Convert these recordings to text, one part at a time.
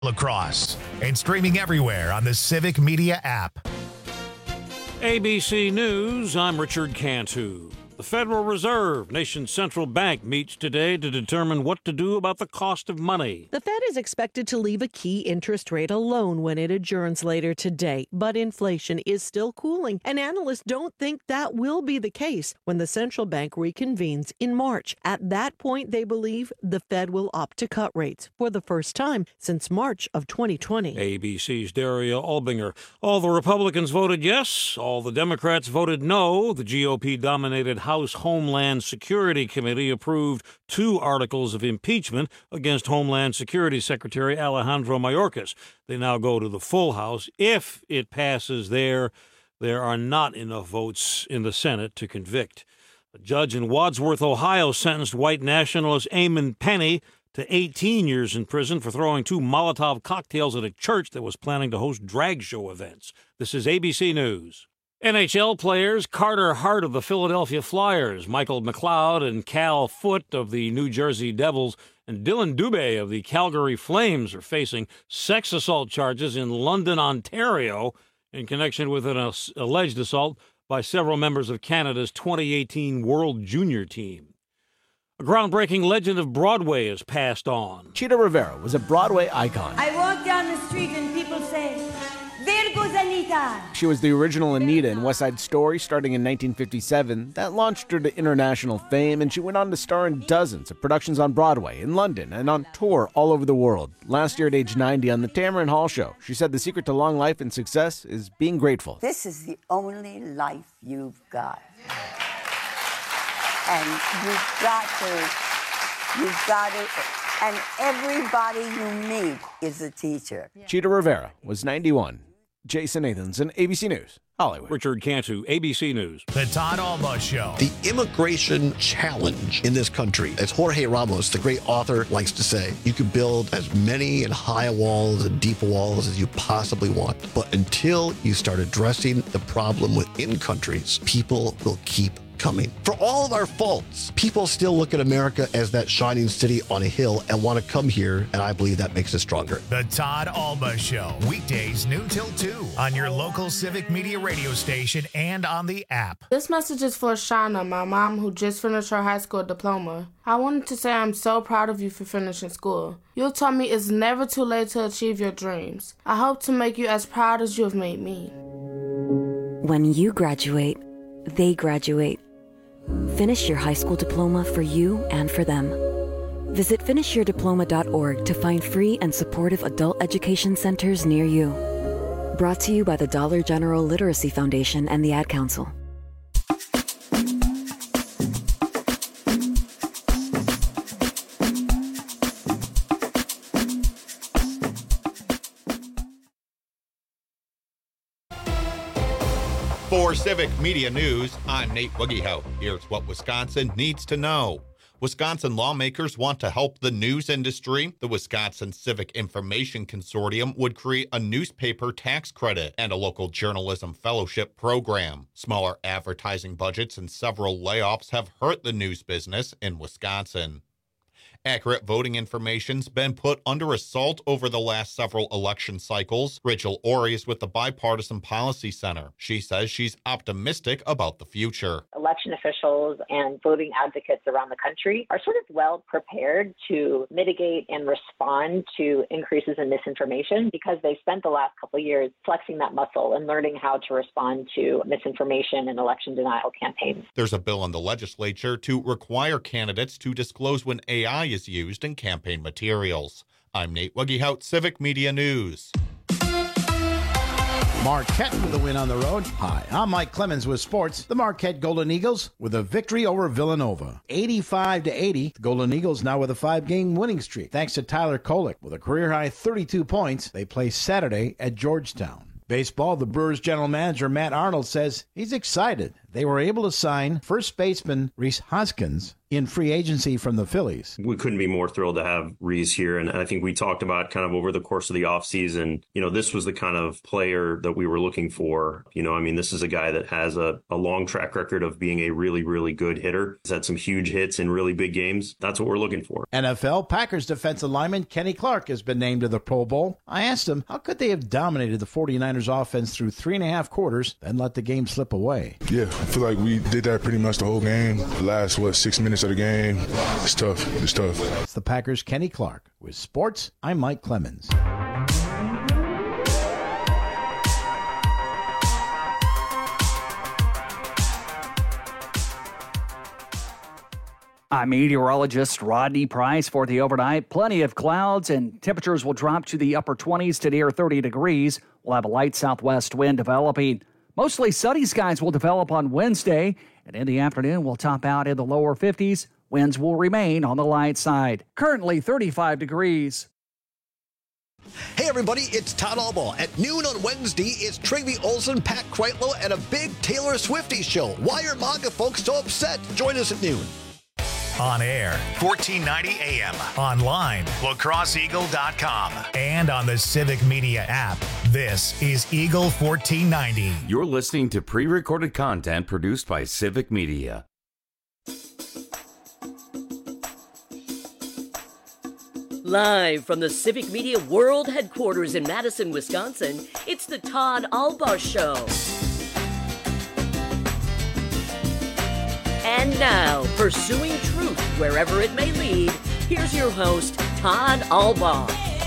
Lacrosse and streaming everywhere on the Civic Media app. ABC News, I'm Richard Cantu. The Federal Reserve, nation's central bank, meets today to determine what to do about the cost of money. The Fed is expected to leave a key interest rate alone when it adjourns later today, but inflation is still cooling, and analysts don't think that will be the case when the central bank reconvenes in March. At that point, they believe the Fed will opt to cut rates for the first time since March of 2020. ABC's Daria Albinger. All the Republicans voted yes, all the Democrats voted no. The GOP-dominated House Homeland Security Committee approved 2 articles of impeachment against Homeland Security Secretary Alejandro Mayorkas. They now go to the full House. If it passes there are not enough votes in the Senate to convict. A judge in Wadsworth, Ohio, sentenced white nationalist Eamon Penny to 18 years in prison for throwing 2 Molotov cocktails at a church that was planning to host drag show events. This is ABC News. NHL players Carter Hart of the Philadelphia Flyers, Michael McLeod and Cal Foote of the New Jersey Devils, and Dylan Dubé of the Calgary Flames are facing sex assault charges in London, Ontario, in connection with an alleged assault by several members of Canada's 2018 World Junior Team. A groundbreaking legend of Broadway has passed on. Chita Rivera was a Broadway icon. I walk down the street and people say, "There goes Anita." She was the original Anita in West Side Story, starting in 1957. That launched her to international fame, and she went on to star in dozens of productions on Broadway, in London, and on tour all over the world. Last year at age 90 on The Tamron Hall Show, she said the secret to long life and success is being grateful. This is the only life you've got. And you've got to, and everybody you meet is a teacher. Chita Rivera was 91. Jason Nathanson, ABC News, Hollywood. Richard Cantu, ABC News. The Todd Alba Show. The immigration challenge in this country, as Jorge Ramos, the great author, likes to say, you can build as many and high walls and deep walls as you possibly want. But until you start addressing the problem within countries, people will keep coming. For all of our faults, people still look at America as that shining city on a hill and want to come here, and I believe that makes us stronger. The Todd Alba Show, weekdays noon till 2 on your local Civic Media radio station and on the app. This message is for Shauna, my mom, who just finished her high school diploma. I wanted to say I'm so proud of you for finishing school. You taught me it's never too late to achieve your dreams. I hope to make you as proud as you have made me. When you graduate, they graduate. Finish your high school diploma for you and for them. Visit finishyourdiploma.org to find free and supportive adult education centers near you. Brought to you by the Dollar General Literacy Foundation and the Ad Council. For Civic Media News, I'm Nate Wuggehout. Here's what Wisconsin needs to know. Wisconsin lawmakers want to help the news industry. The Wisconsin Civic Information Consortium would create a newspaper tax credit and a local journalism fellowship program. Smaller advertising budgets and several layoffs have hurt the news business in Wisconsin. Accurate voting information's been put under assault over the last several election cycles. Rachel Ori is with the Bipartisan Policy Center. She says she's optimistic about the future. Election officials and voting advocates around the country are sort of well prepared to mitigate and respond to increases in misinformation because they spent the last couple of years flexing that muscle and learning how to respond to misinformation and election denial campaigns. There's a bill in the legislature to require candidates to disclose when AI is used in campaign materials. I'm Nate Wuggehout, Civic Media News. Marquette with a win on the road. Hi, I'm Mike Clemens with sports. The Marquette Golden Eagles with a victory over Villanova. 85-80. The Golden Eagles now with a 5-game winning streak. Thanks to Tyler Kolek with a career-high 32 points. They play Saturday at Georgetown. Baseball, the Brewers general manager Matt Arnold says he's excited they were able to sign first baseman Rhys Hoskins in free agency from the Phillies. We couldn't be more thrilled to have Rhys here. And I think we talked about kind of over the course of the offseason, this was the kind of player that we were looking for. This is a guy that has a long track record of being a really, really good hitter. He's had some huge hits in really big games. That's what we're looking for. NFL Packers defensive lineman Kenny Clark has been named to the Pro Bowl. I asked him, how could they have dominated the 49ers offense through 3.5 quarters, then let the game slip away? Yeah, I feel like we did that pretty much the whole game. The last, 6 minutes of the game, it's tough. It's tough. It's the Packers' Kenny Clark. With sports, I'm Mike Clemens. I'm meteorologist Rodney Price for the overnight. Plenty of clouds and temperatures will drop to the upper 20s to near 30 degrees. We'll have a light southwest wind developing. Mostly sunny skies will develop on Wednesday, and in the afternoon we'll top out in the lower 50s. Winds will remain on the light side. Currently 35 degrees. Hey everybody, it's Todd Albaugh. At noon on Wednesday, it's Trygve Olsen, Pat Kreitlow, and a big Taylor Swiftie show. Why are MAGA folks so upset? Join us at noon. On air, 1490 AM. Online, lacrosseeagle.com. And on the Civic Media app. This is Eagle 1490. You're listening to pre-recorded content produced by Civic Media. Live from the Civic Media World Headquarters in Madison, Wisconsin, it's the Todd Albaugh Show. And now, pursuing truth wherever it may lead, here's your host, Todd Albaugh.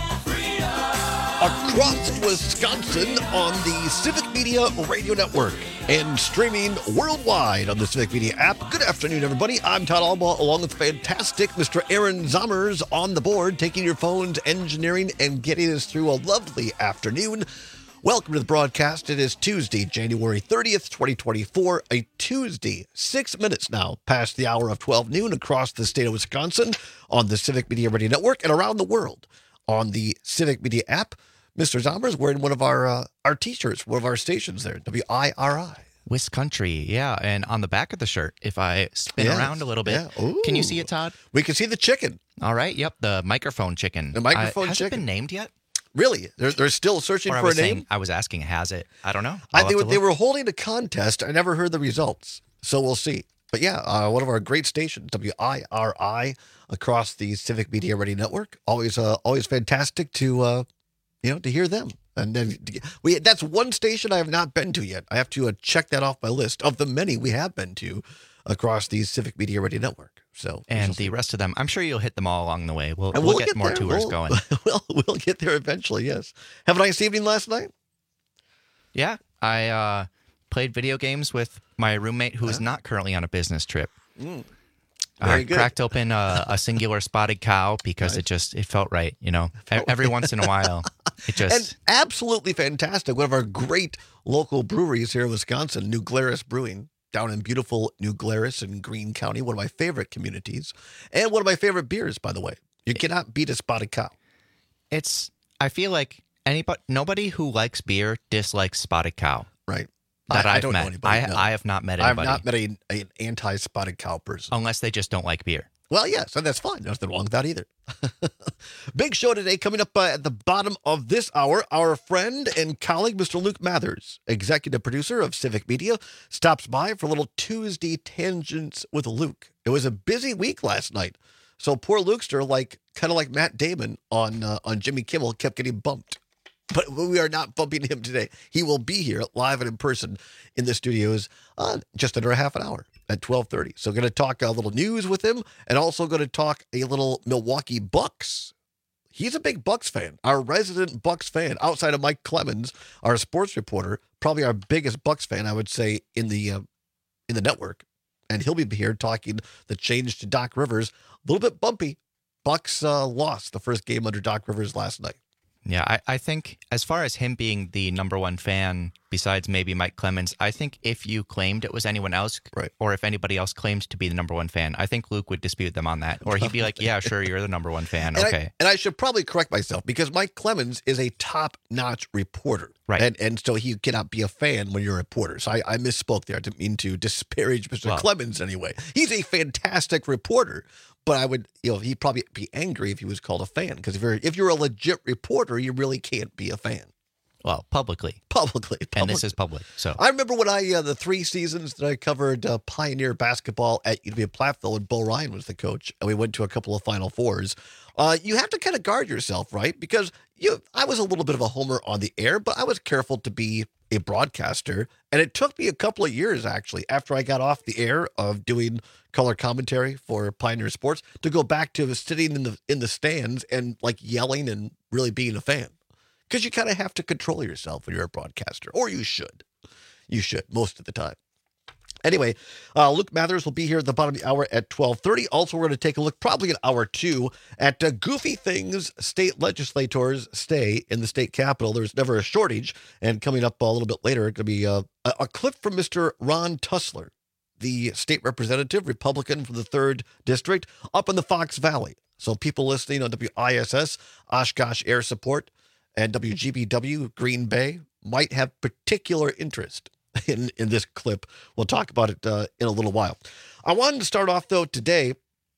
Across Wisconsin on the Civic Media Radio Network and streaming worldwide on the Civic Media app. Good afternoon, everybody. I'm Todd Albaugh, along with fantastic Mr. Aaron Zommers on the board, taking your phones, engineering, and getting us through a lovely afternoon. Welcome to the broadcast. It is Tuesday, January 30th, 2024, a Tuesday, 6 minutes now past the hour of 12 noon across the state of Wisconsin on the Civic Media Radio Network and around the world on the Civic Media app. Mr. Zommers wearing one of our T-shirts, one of our stations there, WIRI. Wiscountry, yeah. And on the back of the shirt, if I spin around a little bit, can you see it, Todd? We can see the chicken. All right, yep, the microphone chicken. The microphone has chicken. Has it been named yet? Really? They're still searching for a name? I was asking, has it? I don't know. They were holding a contest. I never heard the results, so we'll see. But yeah, one of our great stations, WIRI, across the Civic Media Radio Network. Always fantastic to hear them. And then that's one station I have not been to yet. I have to check that off my list of the many we have been to across the Civic Media Radio Network. And the rest of them, I'm sure you'll hit them all along the way. We'll get more tours going. We'll get there eventually, yes. Have a nice evening last night? Yeah, I played video games with my roommate who is not currently on a business trip. Very good. Cracked open a singular spotted cow because it felt right, Every once in a while, it just... And absolutely fantastic. One of our great local breweries here in Wisconsin, New Glarus Brewing, down in beautiful New Glarus in Greene County, one of my favorite communities, and one of my favorite beers, by the way. You cannot beat a spotted cow. I feel like nobody who likes beer dislikes spotted cow. Right. I don't know anybody. I have not met anybody. I have not met an anti-spotted cow person. Unless they just don't like beer. Well, yes, and that's fine. There's nothing wrong with that either. Big show today. Coming up at the bottom of this hour, our friend and colleague, Mr. Luke Mathers, executive producer of Civic Media, stops by for a little Tuesday Tangents with Luke. It was a busy week last night. So poor Lukester, kind of like Matt Damon on Jimmy Kimmel, kept getting bumped. But we are not bumping him today. He will be here live and in person in the studios just under a half an hour at 12:30. So going to talk a little news with him and also going to talk a little Milwaukee Bucks. He's a big Bucks fan, our resident Bucks fan, outside of Mike Clemens, our sports reporter, probably our biggest Bucks fan, I would say, in the network. And he'll be here talking the change to Doc Rivers. A little bit bumpy. Bucks lost the first game under Doc Rivers last night. Yeah, I think as far as him being the number one fan besides maybe Mike Clemens. I think if you claimed it was anyone else, or if anybody else claimed to be the number one fan, I think Luke would dispute them on that. Or he'd be like, yeah, sure, you're the number one fan. Okay. And I should probably correct myself because Mike Clemens is a top-notch reporter. Right. And so he cannot be a fan when you're a reporter. So I misspoke there. I didn't mean to disparage Mr. Clemens anyway. He's a fantastic reporter. But I would, he'd probably be angry if he was called a fan. Because if you're a legit reporter, you really can't be a fan. Well, publicly. And this is public. So I remember when the 3 seasons that I covered Pioneer basketball at UW-Platteville, and Bo Ryan was the coach, and we went to a couple of Final Fours. You have to kind of guard yourself, right? Because I was a little bit of a homer on the air, but I was careful to be a broadcaster. And it took me a couple of years, actually, after I got off the air of doing color commentary for Pioneer Sports, to go back to sitting in the stands and like yelling and really being a fan. Because you kind of have to control yourself when you're a broadcaster, or you should. You should, most of the time. Anyway, Luke Mathers will be here at the bottom of the hour at 12:30. Also, we're going to take a look, probably in hour 2, at goofy things state legislators say in the state capitol. There's never a shortage. And coming up a little bit later, it's going to be a clip from Mr. Ron Tussler, the state representative, Republican from the 3rd District, up in the Fox Valley. So people listening on WISS, Oshkosh Air Support, and WGBW Green Bay might have particular interest in this clip. We'll talk about it in a little while. I wanted to start off, though, today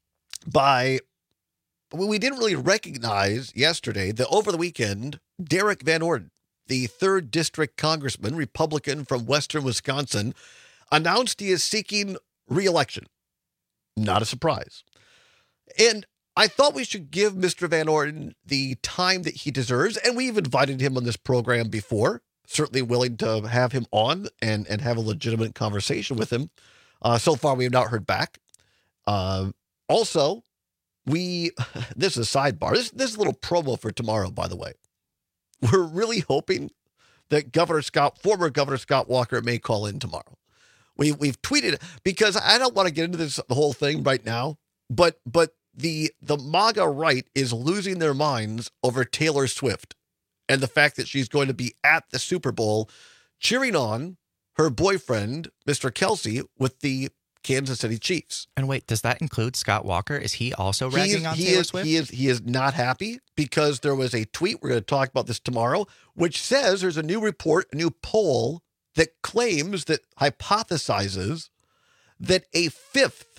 we didn't really recognize yesterday that over the weekend, Derek Van Orden, the 3rd District Congressman, Republican from Western Wisconsin, announced he is seeking re-election. Not a surprise. And I thought we should give Mr. Van Orden the time that he deserves, and we've invited him on this program before. Certainly willing to have him on and have a legitimate conversation with him. So far, we have not heard back. Also, this is a sidebar. This is a little promo for tomorrow, by the way. We're really hoping that former Governor Scott Walker may call in tomorrow. We've tweeted, because I don't want to get into the whole thing right now, but the MAGA right is losing their minds over Taylor Swift and the fact that she's going to be at the Super Bowl cheering on her boyfriend, Mr. Kelsey, with the Kansas City Chiefs. And wait, does that include Scott Walker? Is he also ragging on Taylor Swift? He is not happy because there was a tweet, we're going to talk about this tomorrow, which says there's a new report, a new poll that claims, that hypothesizes that a fifth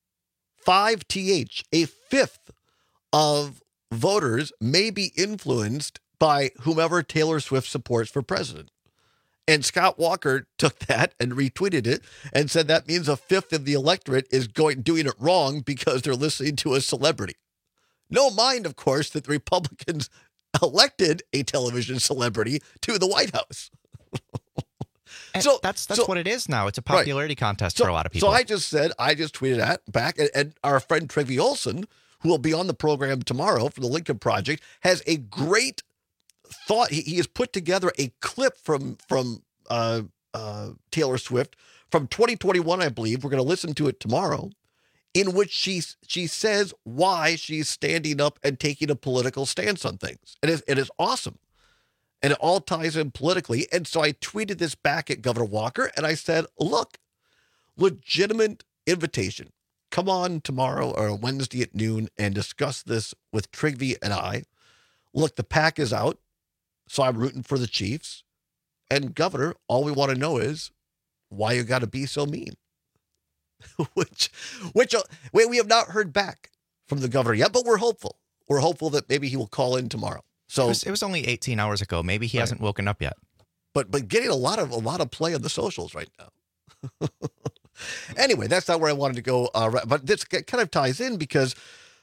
of voters may be influenced by whomever Taylor Swift supports for president. And Scott Walker took that and retweeted it and said that means a fifth of the electorate is doing it wrong because they're listening to a celebrity. No mind, of course, that the Republicans elected a television celebrity to the White House. So that's what it is now. It's a popularity contest for a lot of people. So I just tweeted that back, and our friend Trygve Olsen, who will be on the program tomorrow for the Lincoln Project, has a great thought. He has put together a clip from Taylor Swift from 2021, I believe. We're going to listen to it tomorrow, in which she says why she's standing up and taking a political stance on things. It is awesome. And it all ties in politically. And so I tweeted this back at Governor Walker, and I said, look, legitimate invitation. Come on tomorrow or Wednesday at noon and discuss this with Trygve and I. Look, the pack is out, so I'm rooting for the Chiefs. And Governor, all we want to know is why you got to be so mean. which we have not heard back from the governor yet, but we're hopeful. We're hopeful that maybe he will call in tomorrow. So it was only 18 hours ago. Maybe he hasn't woken up yet. But getting a lot of play on the socials right now. Anyway, that's not where I wanted to go. But this kind of ties in because,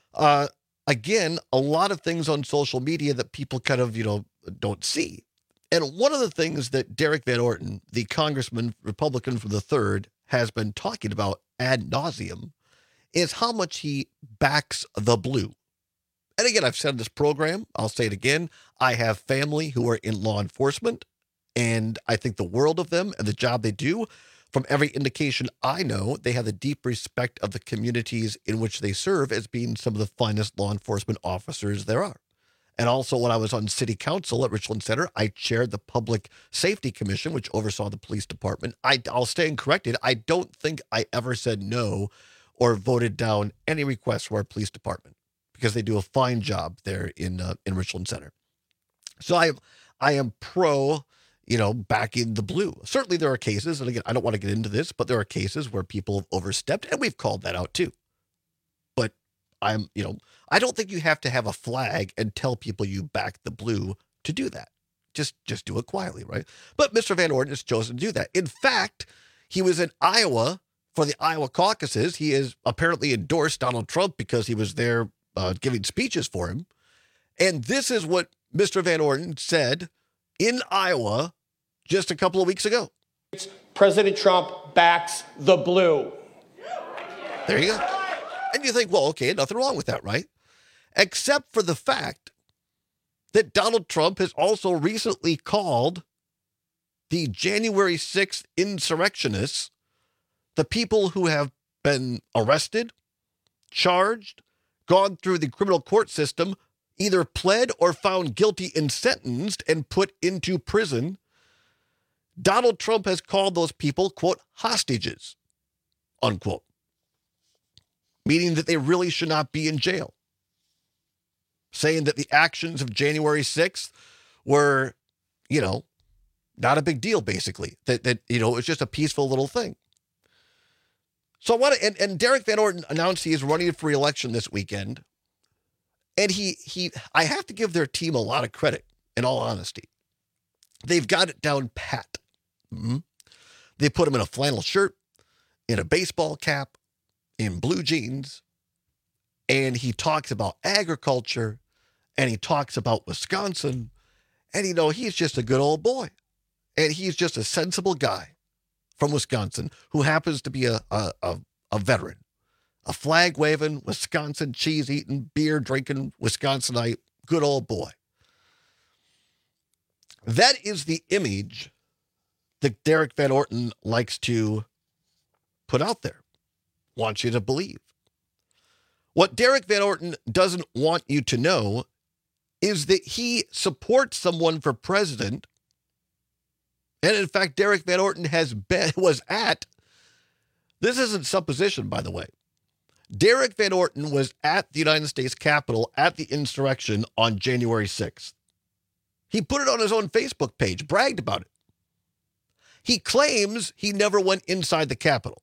again, a lot of things on social media that people kind of, don't see. And one of the things that Derek Van Orden, the congressman, Republican from the 3rd, has been talking about ad nauseum is how much he backs the blue. And again, I've said in this program, I'll say it again, I have family who are in law enforcement, and I think the world of them and the job they do. From every indication I know, they have the deep respect of the communities in which they serve as being some of the finest law enforcement officers there are. And also when I was on city council at Richland Center, I chaired the Public Safety Commission, which oversaw the police department. I'll stand corrected. I don't think I ever said no or voted down any requests for our police department because they do a fine job there in Richland Center. So I am pro, backing the blue. Certainly there are cases, and again, I don't want to get into this, but there are cases where people have overstepped, and we've called that out too. But I don't think you have to have a flag and tell people you back the blue to do that. Just do it quietly, right? But Mr. Van Orden has chosen to do that. In fact, he was in Iowa for the Iowa caucuses. He has apparently endorsed Donald Trump because he was there giving speeches for him. And this is what Mr. Van Orden said in Iowa just a couple of weeks ago. President Trump backs the blue. There you go. And you think, well, okay, nothing wrong with that, right? Except for the fact that Donald Trump has also recently called the January 6th insurrectionists, the people who have been arrested, charged, gone through the criminal court system, either pled or found guilty and sentenced and put into prison. Donald Trump has called those people, quote, hostages, unquote, meaning that they really should not be in jail, saying that the actions of January 6th were, not a big deal, basically, that it's just a peaceful little thing. So I want to, and Derek Van Orden announced he is running for re-election this weekend. And I have to give their team a lot of credit, in all honesty. They've got it down pat. Mm-hmm. They put him in a flannel shirt, in a baseball cap, in blue jeans, and he talks about agriculture, and he talks about Wisconsin, and he's just a good old boy. And he's just a sensible guy from Wisconsin who happens to be a veteran. A flag-waving, Wisconsin cheese-eating, beer-drinking Wisconsinite, good old boy. That is the image that Derek Van Orden likes to put out there, wants you to believe. What Derek Van Orden doesn't want you to know is that he supports someone for president. And in fact, Derek Van Orden this isn't supposition, by the way. Derek Van Orden was at the United States Capitol at the insurrection on January 6th. He put it on his own Facebook page, bragged about it. He claims he never went inside the Capitol.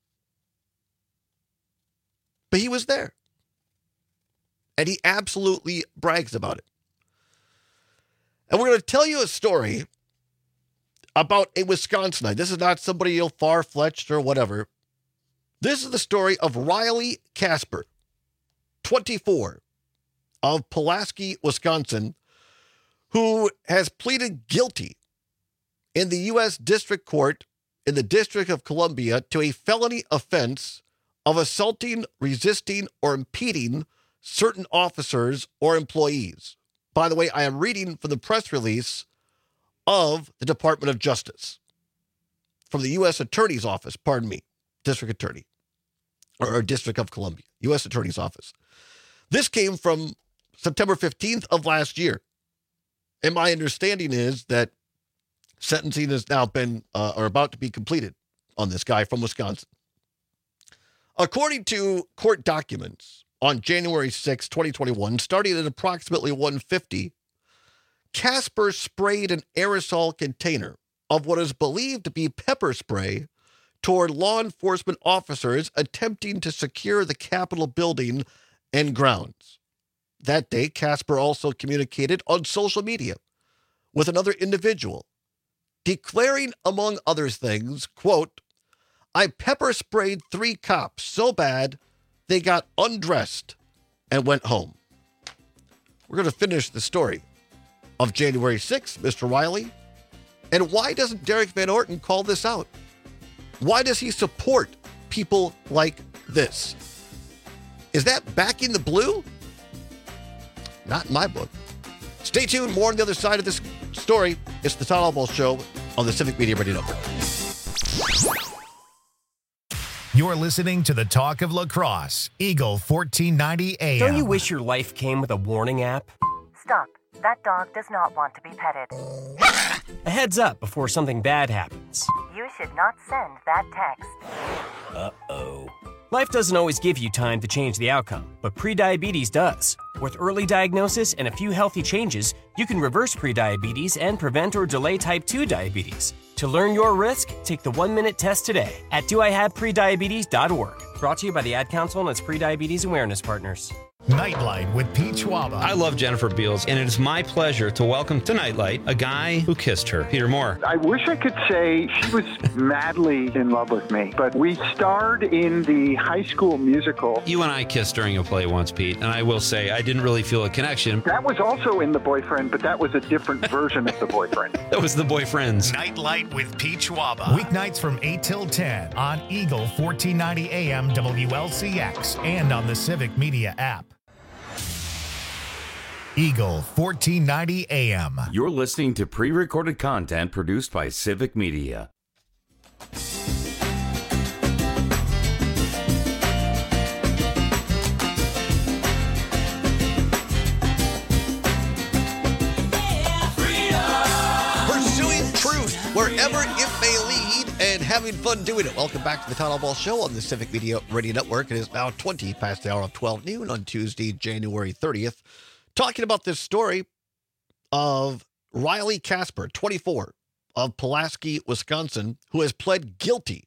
But he was there. And he absolutely brags about it. And we're going to tell you a story about a Wisconsinite. This is not somebody far-fetched or whatever. This is the story of Riley Casper, 24, of Pulaski, Wisconsin, who has pleaded guilty in the U.S. District Court in the District of Columbia to a felony offense of assaulting, resisting, or impeding certain officers or employees. By the way, I am reading from the press release of the Department of Justice, from the U.S. Attorney's Office, District Attorney, or District of Columbia, U.S. Attorney's Office. This came from September 15th of last year. And my understanding is that sentencing has now been, or about to be completed on this guy from Wisconsin. According to court documents, on January 6, 2021, starting at approximately 1:50, Casper sprayed an aerosol container of what is believed to be pepper spray toward law enforcement officers attempting to secure the Capitol building and grounds. That day, Casper also communicated on social media with another individual, declaring, among other things, quote, "I pepper sprayed 3 cops so bad they got undressed and went home." We're going to finish the story of January 6th, Mr. Riley. And why doesn't Derek Van Orden call this out? Why does he support people like this? Is that backing the blue? Not in my book. Stay tuned. More on the other side of this story. It's the Todd Albaugh Show on the Civic Media Radio Network. You're listening to the Talk of La Crosse, Eagle 1490 AM. Don't you wish your life came with a warning app? Stop. That dog does not want to be petted. A heads up before something bad happens. You should not send that text. Uh-oh. Life doesn't always give you time to change the outcome, but prediabetes does. With early diagnosis and a few healthy changes, you can reverse prediabetes and prevent or delay type 2 diabetes. To learn your risk, take the 1-minute test today at doihaveprediabetes.org. Brought to you by the Ad Council and its Prediabetes Awareness Partners. Nightlight with Pete Schwaba. I love Jennifer Beals, and it is my pleasure to welcome to Nightlight a guy who kissed her, Peter Moore. I wish I could say she was madly in love with me, but we starred in the High School Musical. You and I kissed during a play once, Pete, and I will say I didn't really feel a connection. That was also in The Boyfriend, but that was a different version of The Boyfriend. That was The Boyfriends. Nightlight with Pete Schwaba. Weeknights from 8 till 10 on Eagle 1490 AM WLCX and on the Civic Media app. Eagle 1490 AM. You're listening to pre-recorded content produced by Civic Media. Pursuing truth wherever it may lead and having fun doing it. Welcome back to the Todd Ball Show on the Civic Media Radio Network. It is now 20 past the hour of 12 noon on Tuesday, January 30th. Talking about this story of Riley Casper, 24, of Pulaski, Wisconsin, who has pled guilty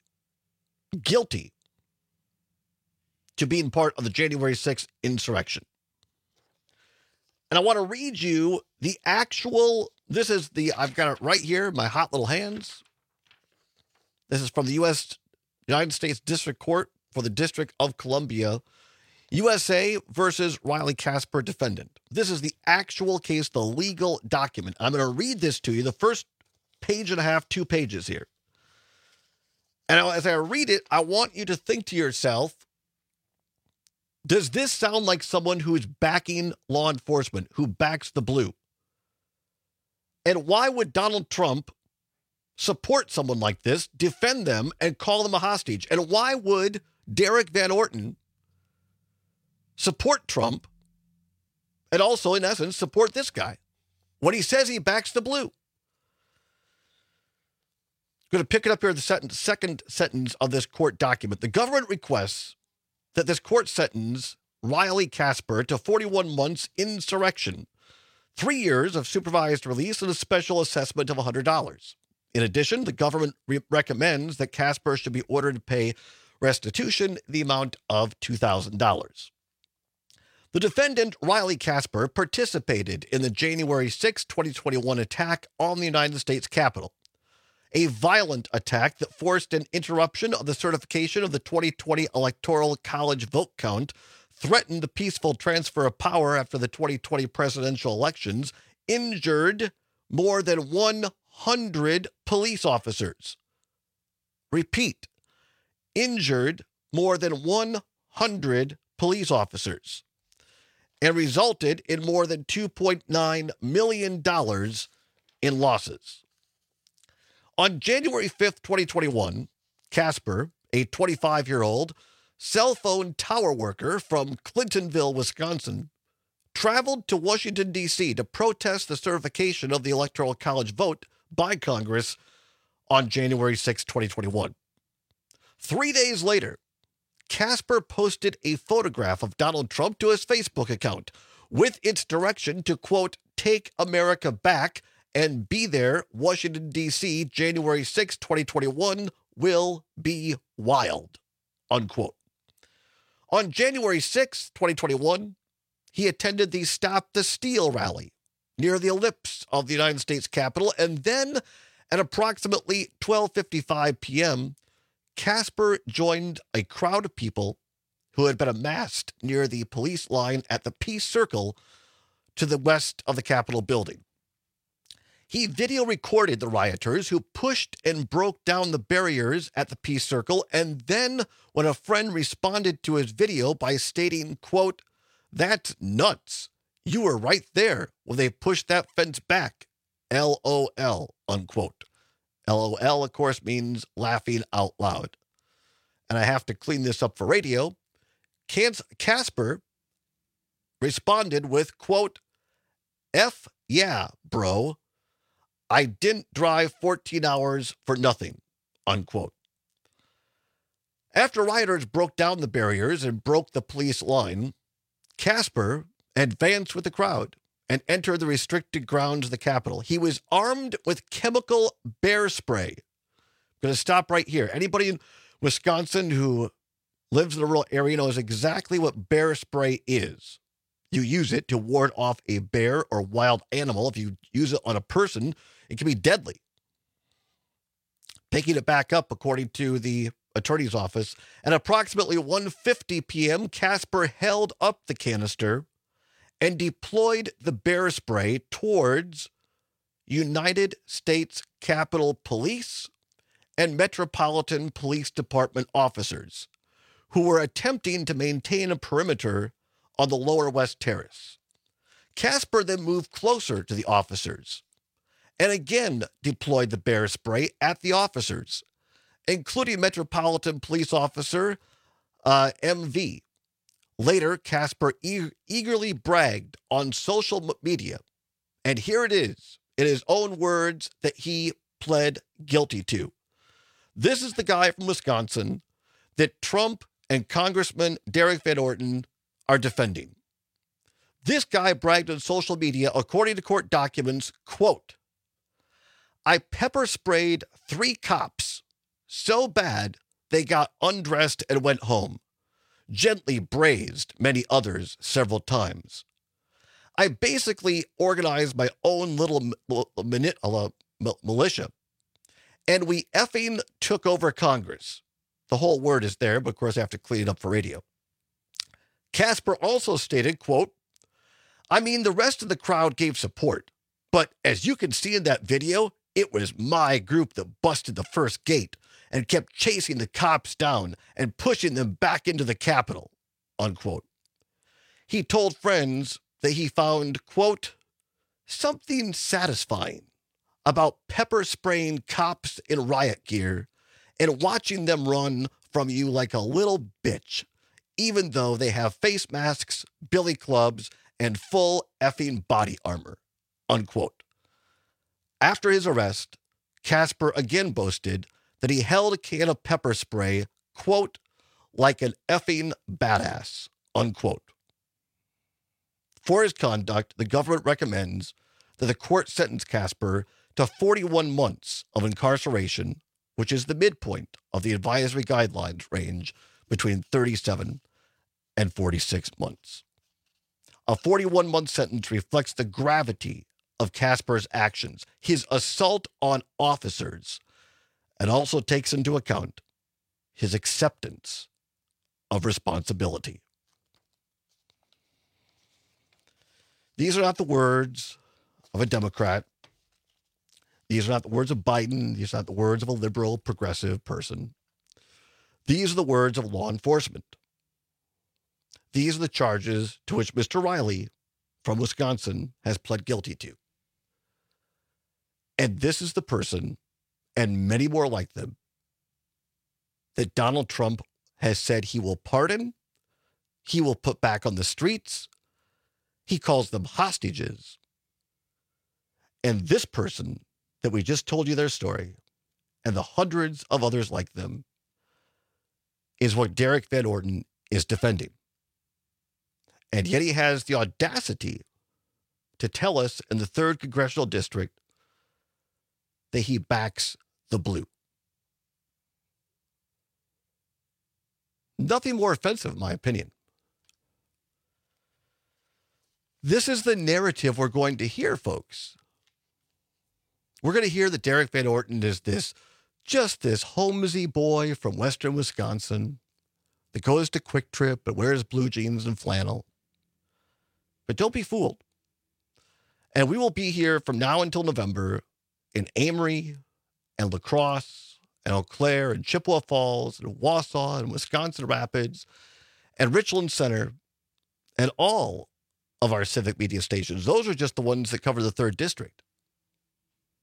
to being part of the January 6th insurrection. And I want to read you the actual, I've got it right here, my hot little hands. This is from the United States District Court for the District of Columbia, USA versus Riley Casper defendant. This is the actual case, the legal document. I'm going to read this to you, the first page and a half, 2 pages here. And as I read it, I want you to think to yourself, does this sound like someone who is backing law enforcement, who backs the blue? And why would Donald Trump support someone like this, defend them, and call them a hostage? And why would Derek Van Orton support Trump and also, in essence, support this guy when he says he backs the blue? I'm going to pick it up here, the second sentence of this court document. The government requests that this court sentence Riley Casper to 41 months insurrection, 3 years of supervised release, and a special assessment of $100. In addition, the government recommends that Casper should be ordered to pay restitution the amount of $2,000. The defendant, Riley Casper, participated in the January 6, 2021 attack on the United States Capitol, a violent attack that forced an interruption of the certification of the 2020 Electoral College vote count, threatened the peaceful transfer of power after the 2020 presidential elections, injured more than 100 police officers. Repeat, injured more than 100 police officers, and resulted in more than $2.9 million in losses. On January 5th, 2021, Casper, a 25-year-old cell phone tower worker from Clintonville, Wisconsin, traveled to Washington, D.C. to protest the certification of the Electoral College vote by Congress on January 6, 2021. 3 days later, Casper posted a photograph of Donald Trump to his Facebook account with its direction to, quote, "Take America back and be there, Washington, D.C., January 6, 2021 will be wild," unquote. On January 6, 2021, he attended the Stop the Steal rally near the ellipse of the United States Capitol, and then at approximately 12:55 p.m., Casper joined a crowd of people who had been amassed near the police line at the Peace Circle to the west of the Capitol building. He video recorded the rioters who pushed and broke down the barriers at the Peace Circle, and then when a friend responded to his video by stating, quote, "That's nuts. You were right there when they pushed that fence back. LOL," unquote. LOL, of course, means laughing out loud. And I have to clean this up for radio. Casper responded with, quote, F yeah, bro. I didn't drive 14 hours for nothing, unquote. After rioters broke down the barriers and broke the police line, Casper advanced with the crowd and entered the restricted grounds of the Capitol. He was armed with chemical bear spray. I'm going to stop right here. Anybody in Wisconsin who lives in a rural area knows exactly what bear spray is. You use it to ward off a bear or wild animal. If you use it on a person, it can be deadly. Picking it back up, according to the attorney's office, at approximately 1:50 p.m., Casper held up the canister and deployed the bear spray towards United States Capitol Police and Metropolitan Police Department officers who were attempting to maintain a perimeter on the lower West Terrace. Casper then moved closer to the officers and again deployed the bear spray at the officers, including Metropolitan Police Officer MV. Later, Casper eagerly bragged on social media, and here it is, in his own words, that he pled guilty to. This is the guy from Wisconsin that Trump and Congressman Derek Van Orton are defending. This guy bragged on social media, according to court documents, quote, I pepper sprayed 3 cops so bad they got undressed and went home. Gently brazed many others several times. I basically organized my own little militia, and we effing took over Congress. The whole word is there, but of course I have to clean it up for radio. Casper also stated, quote, I mean, the rest of the crowd gave support, but as you can see in that video, it was my group that busted the first gate and kept chasing the cops down and pushing them back into the Capitol, unquote. He told friends that he found, quote, something satisfying about pepper spraying cops in riot gear and watching them run from you like a little bitch, even though they have face masks, billy clubs, and full effing body armor, unquote. After his arrest, Casper again boasted that he held a can of pepper spray, quote, like an effing badass, unquote. For his conduct, the government recommends that the court sentence Casper to 41 months of incarceration, which is the midpoint of the advisory guidelines range between 37 and 46 months. A 41-month sentence reflects the gravity of Casper's actions, his assault on officers, and also takes into account his acceptance of responsibility. These are not the words of a Democrat. These are not the words of Biden. These are not the words of a liberal, progressive person. These are the words of law enforcement. These are the charges to which Mr. Riley from Wisconsin has pled guilty to. And this is the person, and many more like them, that Donald Trump has said he will pardon, he will put back on the streets, he calls them hostages. And this person that we just told you their story, and the hundreds of others like them, is what Derek Van Orton is defending. And yet he has the audacity to tell us in the 3rd Congressional District that he backs the blue. Nothing more offensive, in my opinion. This is the narrative we're going to hear, folks. We're going to hear that Derek Van Orton is this Holmesy boy from western Wisconsin that goes to Quick Trip and wears blue jeans and flannel. But don't be fooled. And we will be here from now until November in Amory and La Crosse and Eau Claire and Chippewa Falls and Wausau and Wisconsin Rapids and Richland Center and all of our civic media stations. Those are just the ones that cover the 3rd District.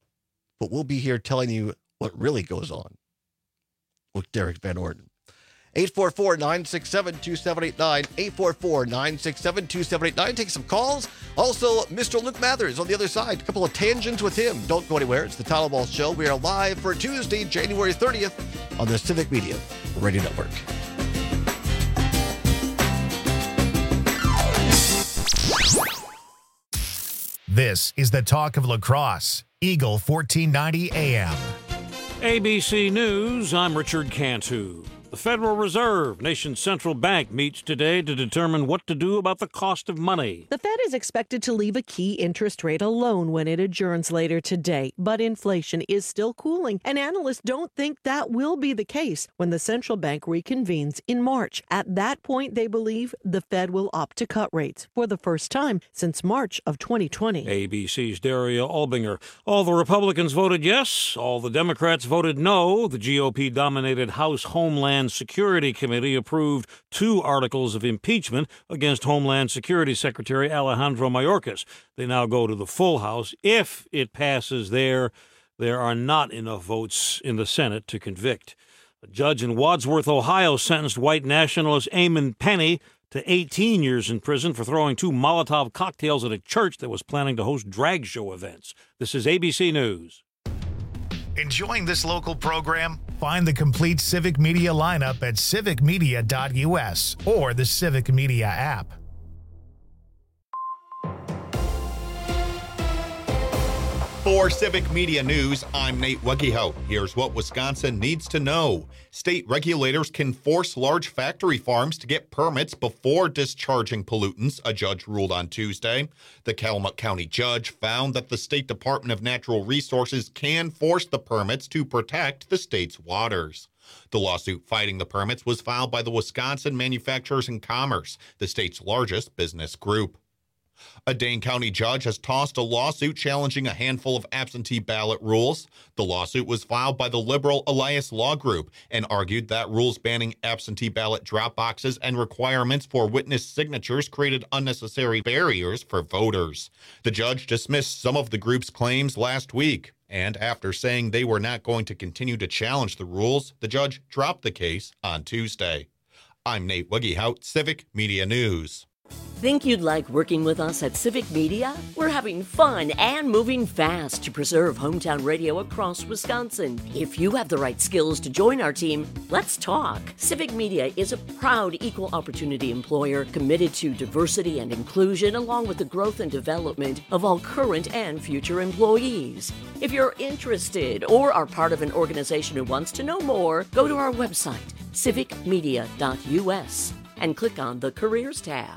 But we'll be here telling you what really goes on with Derek Van Orton. 844-967-2789, 844-967-2789. Take some calls. Also, Mr. Luke Mathers on the other side. A couple of tangents with him. Don't go anywhere. It's the Todd Ball Show. We are live for Tuesday, January 30th on the Civic Media Radio Network. This is the talk of lacrosse. Eagle 1490 AM. ABC News, I'm Richard Cantu. The Federal Reserve, nation's central bank, meets today to determine what to do about the cost of money. The Fed is expected to leave a key interest rate alone when it adjourns later today, but inflation is still cooling, and analysts don't think that will be the case when the central bank reconvenes in March. At that point, they believe the Fed will opt to cut rates for the first time since March of 2020. ABC's Daria Albinger. All the Republicans voted yes, all the Democrats voted no. The GOP-dominated House Homeland Security Committee approved 2 articles of impeachment against Homeland Security Secretary Alejandro Mayorkas. They now go to the full House. If it passes there are not enough votes in the Senate to convict. A judge in Wadsworth, Ohio, sentenced white nationalist Eamon Penny to 18 years in prison for throwing 2 Molotov cocktails at a church that was planning to host drag show events. This is ABC News. Enjoying this local program? Find the complete Civic Media lineup at civicmedia.us or the Civic Media app. For Civic Media News, I'm Nate Weggehout. Here's what Wisconsin needs to know. State regulators can force large factory farms to get permits before discharging pollutants, a judge ruled on Tuesday. The Calumet County judge found that the State Department of Natural Resources can force the permits to protect the state's waters. The lawsuit fighting the permits was filed by the Wisconsin Manufacturers and Commerce, the state's largest business group. A Dane County judge has tossed a lawsuit challenging a handful of absentee ballot rules. The lawsuit was filed by the liberal Elias Law Group and argued that rules banning absentee ballot drop boxes and requirements for witness signatures created unnecessary barriers for voters. The judge dismissed some of the group's claims last week, and after saying they were not going to continue to challenge the rules, the judge dropped the case on Tuesday. I'm Nate Weggehout, Civic Media News. Think you'd like working with us at Civic Media? We're having fun and moving fast to preserve hometown radio across Wisconsin. If you have the right skills to join our team, let's talk. Civic Media is a proud equal opportunity employer committed to diversity and inclusion along with the growth and development of all current and future employees. If you're interested or are part of an organization who wants to know more, go to our website, civicmedia.us, and click on the Careers tab.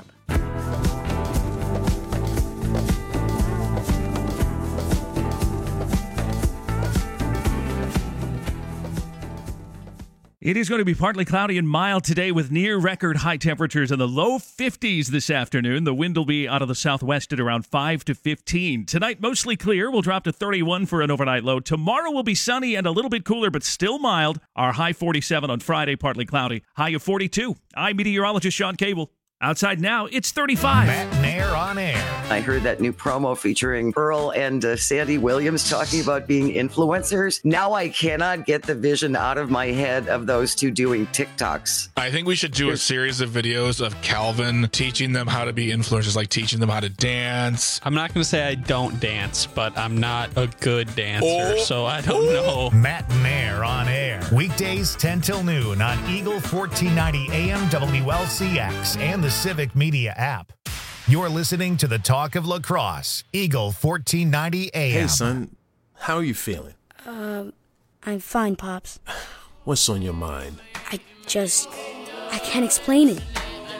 It is going to be partly cloudy and mild today with near record high temperatures in the low 50s this afternoon. The wind will be out of the southwest at around 5 to 15. Tonight, mostly clear. We'll drop to 31 for an overnight low. Tomorrow will be sunny and a little bit cooler, but still mild. Our high 47 on Friday, partly cloudy. High of 42. I'm meteorologist Sean Cable. Outside now, it's 35. Matt Nair on air. I heard that new promo featuring Earl and Sandy Williams talking about being influencers. Now I cannot get the vision out of my head of those two doing TikToks. I think we should do a series of videos of Calvin teaching them how to be influencers, like teaching them how to dance. I'm not going to say I don't dance, but I'm not a good dancer, so I don't know. Matt Nair on air. Weekdays 10 till noon on Eagle 1490 AM WLCX and the Civic Media app. You're listening to the Talk of Lacrosse, Eagle 1490 AM. Hey, son. How are you feeling? I'm fine, Pops. What's on your mind? I can't explain it.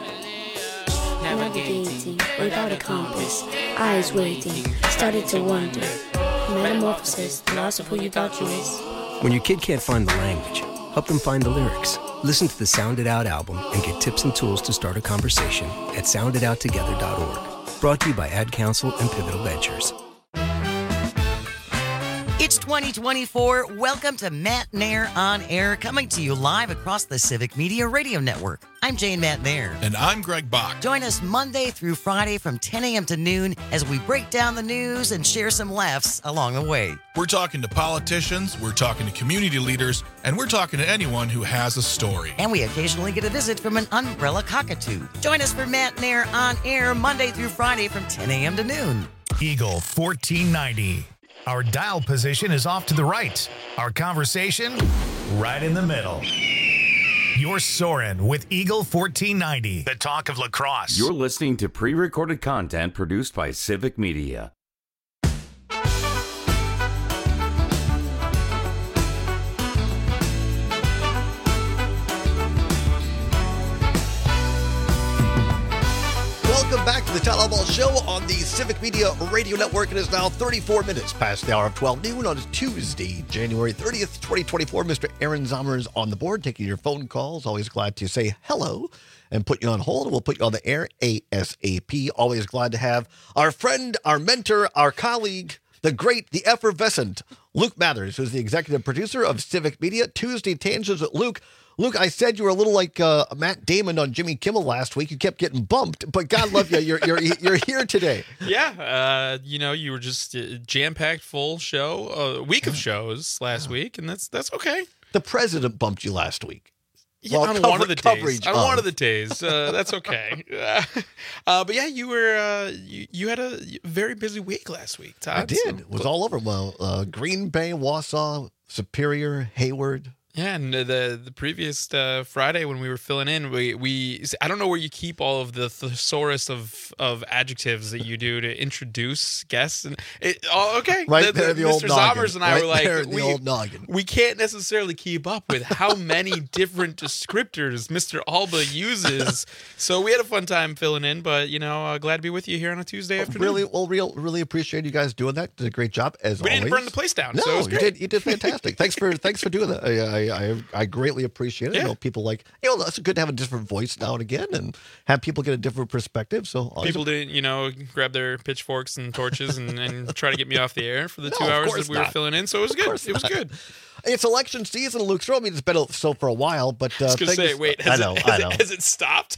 Navigating without a compass, eyes waiting, started to wonder. Metamorphosis, the loss of who you thought you was. When your kid can't find the language, help them find the lyrics. Listen to the Sound It Out album and get tips and tools to start a conversation at sounditouttogether.org. Brought to you by Ad Council and Pivotal Ventures. It's 2024. Welcome to Matt Nair on Air, coming to you live across the Civic Media Radio Network. I'm Jane Matt Nair. And I'm Greg Bach. Join us Monday through Friday from 10 a.m. to noon as we break down the news and share some laughs along the way. We're talking to politicians, we're talking to community leaders, and we're talking to anyone who has a story. And we occasionally get a visit from an umbrella cockatoo. Join us for Matt Nair on Air Monday through Friday from 10 a.m. to noon. Eagle 1490. Our dial position is off to the right. Our conversation, right in the middle. You're soaring with Eagle 1490, the talk of lacrosse. You're listening to pre-recorded content produced by Civic Media. Welcome back to the Town Hall Ball Show on the Civic Media Radio Network. It is now 34 minutes past the hour of 12 noon on Tuesday, January 30th, 2024. Mr. Aaron Zomer is on the board taking your phone calls. Always glad to say hello and put you on hold. We'll put you on the air ASAP. Always glad to have our friend, our mentor, our colleague, the great, the effervescent Luke Mathers, who's the executive producer of Civic Media. Tuesday Tangents with Luke. Luke, I said you were a little like Matt Damon on Jimmy Kimmel last week. You kept getting bumped, but God love you, you're here today. Yeah, you were just jam-packed full show, week of shows last week, and that's okay. The president bumped you last week. Yeah, on one of the days. That's okay. But yeah, you were you had a very busy week last week, Todd. I did. It was all over. Well, Green Bay, Wausau, Superior, Hayward. Yeah, and the previous Friday when we were filling in, we I don't know where you keep all of the thesaurus of adjectives that you do to introduce guests. And okay, right there, the old Mr. noggin. Zomers and I right were like, there, the old noggin. We can't necessarily keep up with how many different descriptors Mr. Alba uses. So we had a fun time filling in, but glad to be with you here on a Tuesday afternoon. Really appreciate you guys doing that. Did a great job as always. We didn't burn the place down. No, so it was great. You did fantastic. Thanks for doing that. I greatly appreciate it. Yeah. People like, it's good to have a different voice now and again and have people get a different perspective. So people didn't, grab their pitchforks and torches and try to get me off the air for the 2 hours that we were filling in. So it was good. It was good. It's election season, Luke. I mean, it's been so for a while, but I was going to say, wait, has it stopped?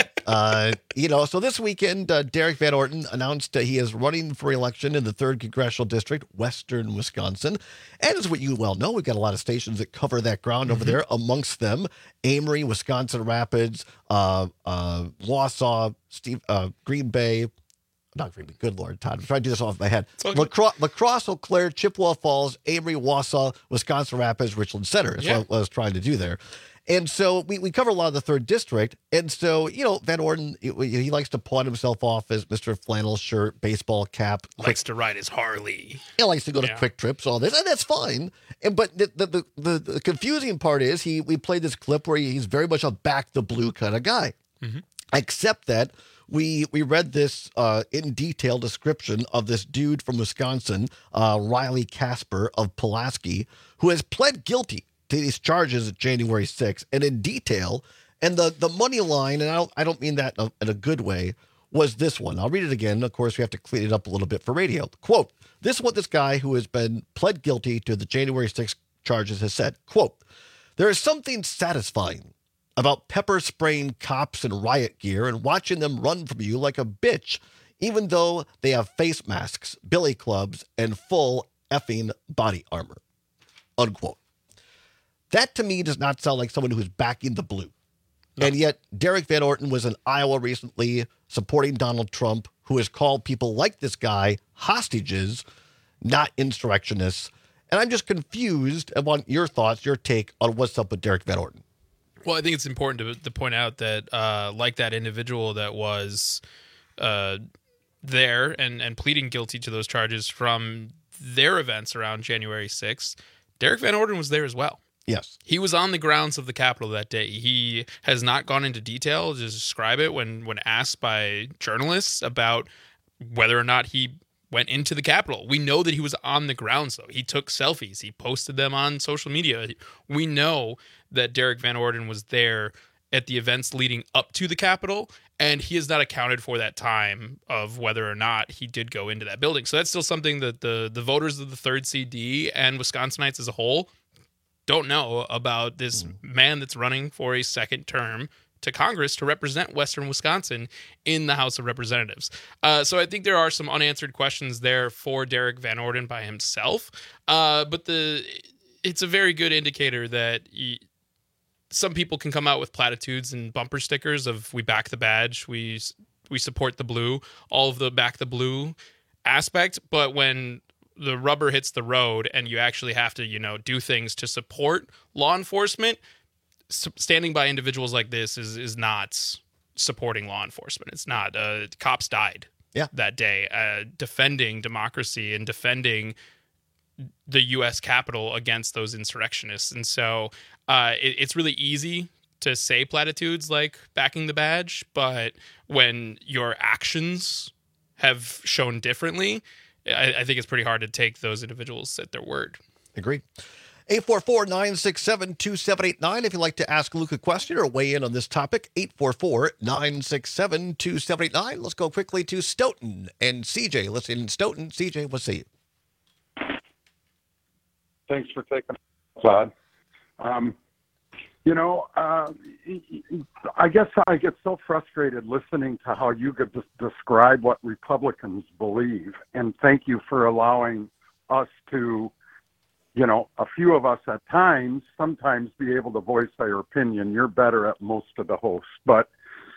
I know. So this weekend, Derek Van Orton announced he is running for election in the 3rd Congressional District, Western Wisconsin. And as what you well know, we've got a lot of stations that cover that ground over there. Amongst them, Amory, Wisconsin Rapids, Wausau, Green Bay. Not Green Bay, good Lord, Todd. I'm trying to do this off my head. Lacrosse, Eau Claire, Chippewa Falls, Amory, Wausau, Wisconsin Rapids, Richland Center. That's what I was trying to do there. And so we cover a lot of the 3rd District. And so, Van Orden, he likes to pawn himself off as Mr. Flannel Shirt, baseball cap. Likes to ride his Harley. He likes to go to quick trips, all this. And that's fine. But the confusing part is we played this clip where he's very much a back the blue kind of guy. Mm-hmm. Except that we read this in detail description of this dude from Wisconsin, Riley Casper of Pulaski, who has pled guilty to these charges at January 6th, and in detail. And the money line, and I don't mean that in a good way, was this one. I'll read it again. Of course, we have to clean it up a little bit for radio. Quote, this is what this guy who has been pled guilty to the January 6th charges has said. Quote, there is something satisfying about pepper spraying cops in riot gear and watching them run from you like a bitch, even though they have face masks, billy clubs, and full effing body armor. Unquote. That to me does not sound like someone who's backing the blue. No. And yet Derek Van Orton was in Iowa recently supporting Donald Trump, who has called people like this guy hostages, not insurrectionists. And I'm just confused. I want your thoughts, your take on what's up with Derek Van Orton. Well, I think it's important to point out that like that individual that was there and pleading guilty to those charges from their events around January 6th, Derek Van Orton was there as well. Yes. He was on the grounds of the Capitol that day. He has not gone into detail to describe it when asked by journalists about whether or not he went into the Capitol. We know that he was on the grounds, though. He took selfies. He posted them on social media. We know that Derek Van Orton was there at the events leading up to the Capitol, and he has not accounted for that time of whether or not he did go into that building. So that's still something that the voters of the 3rd CD and Wisconsinites as a whole don't know about this man that's running for a second term to Congress to represent Western Wisconsin in the House of Representatives. So I think there are some unanswered questions there for Derek Van Orden by himself. But it's a very good indicator that some people can come out with platitudes and bumper stickers of "we back the badge," we support the blue, all of the back the blue aspect. But when the rubber hits the road and you actually have to, do things to support law enforcement, standing by individuals like this is not supporting law enforcement. It's not. Cops died that day defending democracy and defending the U.S. Capitol against those insurrectionists. And so it's really easy to say platitudes like backing the badge, but when your actions have shown differently, I think it's pretty hard to take those individuals at their word. Agreed. 844-967-2789 if you'd like to ask Luke a question or weigh in on this topic. 844-967-2789. Let's go quickly to Stoughton and CJ. Listen, in Stoughton, CJ, we'll see you. Thanks for taking Todd. I guess I get so frustrated listening to how you could describe what Republicans believe, and thank you for allowing us to, a few of us at times, sometimes be able to voice our opinion. You're better at most of the hosts, but,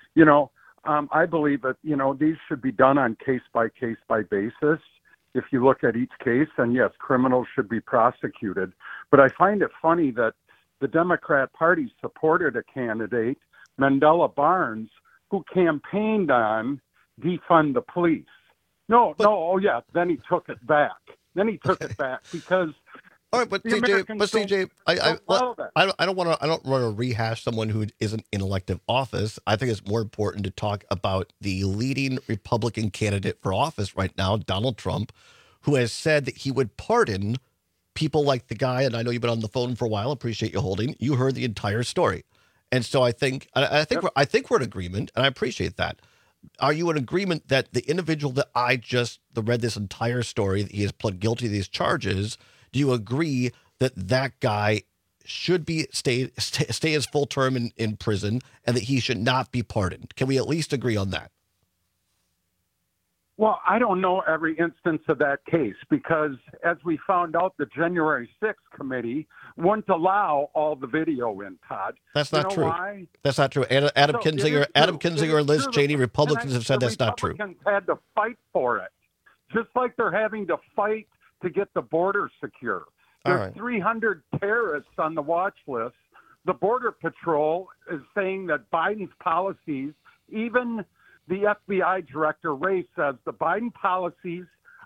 I believe that, these should be done on case-by-case basis. If you look at each case, and yes, criminals should be prosecuted. But I find it funny that the Democrat Party supported a candidate, Mandela Barnes, who campaigned on defund the police. Then he took it back. Because all right, but CJ, I don't want to rehash someone who isn't in elective office. I think it's more important to talk about the leading Republican candidate for office right now, Donald Trump, who has said that he would pardon people like the guy. And I know you've been on the phone for a while. Appreciate you holding. You heard the entire story, and so I think we're in agreement, and I appreciate that. Are you in agreement that the individual that I just read this entire story, that he has pled guilty to these charges? Do you agree that that guy should be stay his full term in prison and that he should not be pardoned? Can we at least agree on that? Well, I don't know every instance of that case because, as we found out, the January 6th committee wouldn't allow all the video in, Todd. That's not true. Why? That's not true. Adam Kinzinger and Liz Cheney, Republicans have said that's not true. Republicans had to fight for it, just like they're having to fight to get the border secure. There's 300 terrorists on the watch list. The Border Patrol is saying that Biden's policies, even the FBI director, Ray, says the Biden policies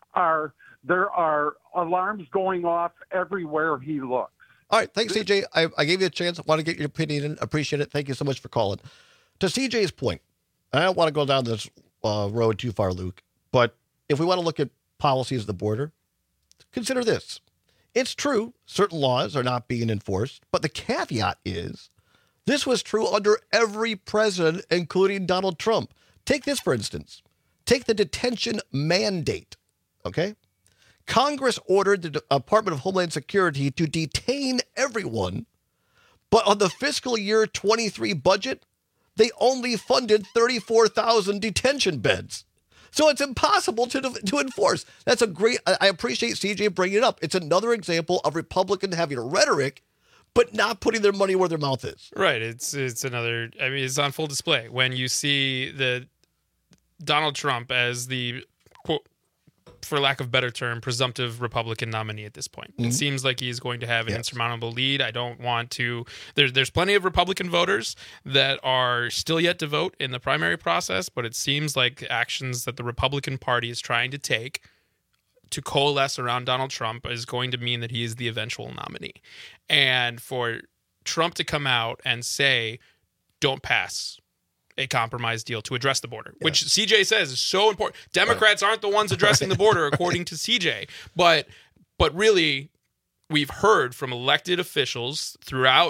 there are alarms going off everywhere he looks. All right. Thanks, CJ. I gave you a chance. I want to get your opinion and appreciate it. Thank you so much for calling. To CJ's point, I don't want to go down this road too far, Luke, but if we want to look at policies at the border, consider this. It's true, certain laws are not being enforced, but the caveat is this was true under every president, including Donald Trump. Take this, for instance. Take the detention mandate, okay? Congress ordered the Department of Homeland Security to detain everyone, but on the fiscal year 23 budget, they only funded 34,000 detention beds. So it's impossible to enforce. That's a great, I appreciate CJ bringing it up. It's another example of Republicans having a rhetoric, but not putting their money where their mouth is. Right. It's another, it's on full display when you see the Donald Trump as the, quote, for lack of a better term, presumptive Republican nominee at this point. Mm-hmm. It seems like he's going to have an insurmountable lead. I don't want to... There's plenty of Republican voters that are still yet to vote in the primary process, but it seems like actions that the Republican Party is trying to take to coalesce around Donald Trump is going to mean that he is the eventual nominee. And for Trump to come out and say, don't pass a compromise deal to address the border, which CJ says is so important. Democrats aren't the ones addressing the border, according to CJ. But really, we've heard from elected officials throughout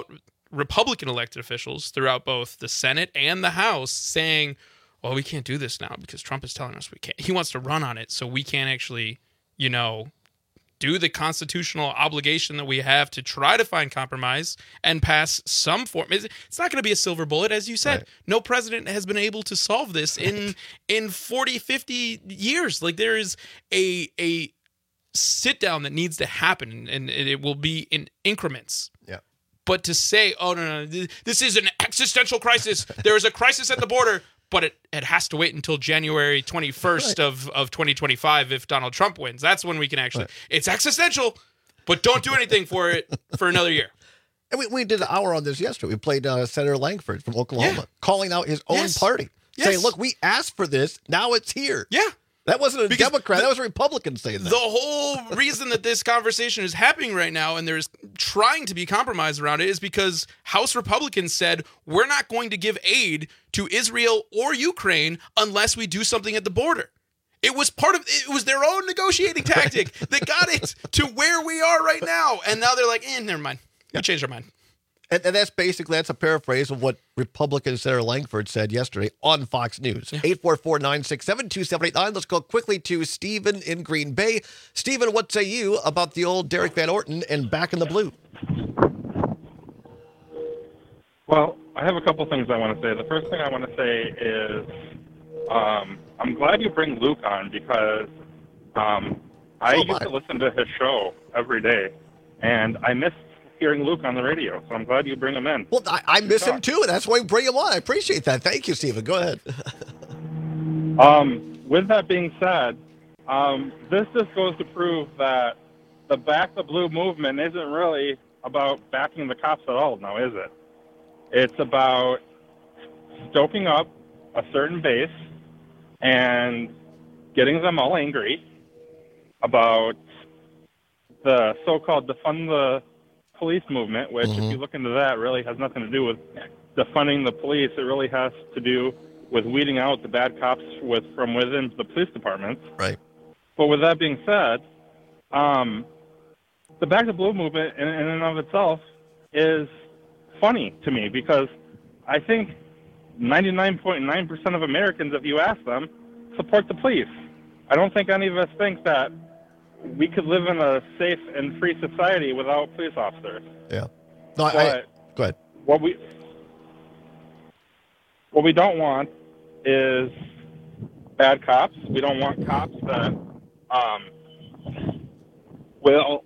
Republican elected officials throughout both the Senate and the House saying, well, we can't do this now because Trump is telling us we can't. He wants to run on it, so we can't actually, do the constitutional obligation that we have to try to find compromise and pass some form. It's not going to be a silver bullet, as you said. Right. No president has been able to solve this in 40, 50 years. Like, there is a sit down that needs to happen, and it will be in increments. Yeah. But to say, oh, no, this is an existential crisis. There is a crisis at the border. But it has to wait until January 21st of 2025 if Donald Trump wins. That's when we can actually... Right. It's existential, but don't do anything for it for another year. And we did an hour on this yesterday. We played Senator Langford from Oklahoma calling out his own party. Saying, look, we asked for this. Now it's here. Yeah. That wasn't a Democrat. That was a Republican saying that. The whole reason that this conversation is happening right now and there's trying to be compromise around it is because House Republicans said, we're not going to give aid to Israel or Ukraine unless we do something at the border. It was their own negotiating tactic that got it to where we are right now. And now they're like, never mind. We changed our mind. And that's a paraphrase of what Republican Senator Langford said yesterday on Fox News. 844-967-2789. Let's go quickly to Stephen in Green Bay. Stephen, what say you about the old Derek Van Orton and Back in the Blue? Well, I have a couple things I want to say. The first thing I want to say is I'm glad you bring Luke on because I used to listen to his show every day, and I missed hearing Luke on the radio, so I'm glad you bring him in. Well, I miss him too, and that's why we bring him on. I appreciate that. Thank you, Stephen. Go ahead. With that being said, this just goes to prove that the Back the Blue movement isn't really about backing the cops at all now, is it? It's about stoking up a certain base and getting them all angry about the so-called defund the police movement, which if you look into that, really has nothing to do with defunding the police. It really has to do with weeding out the bad cops from within the police departments. Right. But with that being said, the Back to Blue movement in and of itself is funny to me because I think 99.9% of Americans, if you ask them, support the police. I don't think any of us think that we could live in a safe and free society without police officers. Yeah. No, go ahead. What we don't want is bad cops. We don't want cops that will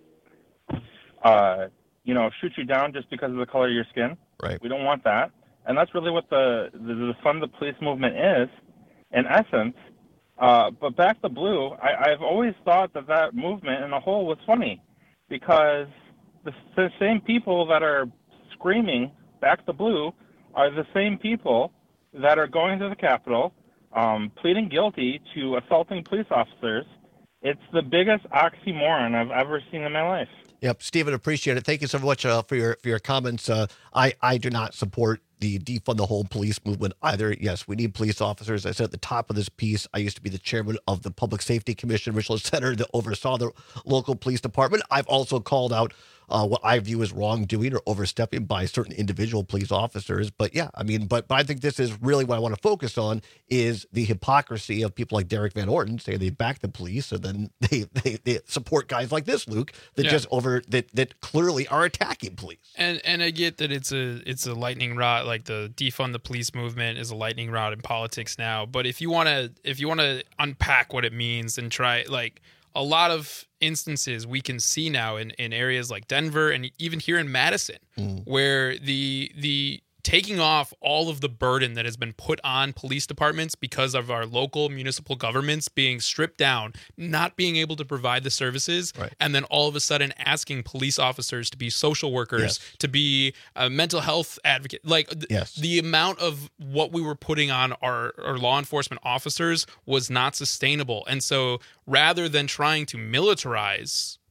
shoot you down just because of the color of your skin. Right. We don't want that. And that's really what the Defund the Police movement is, in essence. But Back the Blue, I've always thought that movement in a whole was funny because the same people that are screaming Back the Blue are the same people that are going to the Capitol, pleading guilty to assaulting police officers. It's the biggest oxymoron I've ever seen in my life. Yep, Stephen, appreciate it. Thank you so much for your comments. I do not support the defund the whole police movement either. Yes, we need police officers. I said at the top of this piece, I used to be the chairman of the Public Safety Commission, Richland Center, that oversaw the local police department. I've also called out what I view as wrongdoing or overstepping by certain individual police officers. But yeah, I mean, but I think this is really what I want to focus on is the hypocrisy of people like Derek Van Orton saying they back the police and then they support guys like this, Luke, that that clearly are attacking police. And I get that it's a lightning rod, like the defund the police movement is a lightning rod in politics now. But if you want to unpack what it means and try, like, a lot of instances we can see now in areas like Denver and even here in Madison, where the taking off all of the burden that has been put on police departments because of our local municipal governments being stripped down, not being able to provide the services, and then all of a sudden asking police officers to be social workers, to be a mental health advocate. Like the amount of what we were putting on our law enforcement officers was not sustainable. And so rather than trying to militarize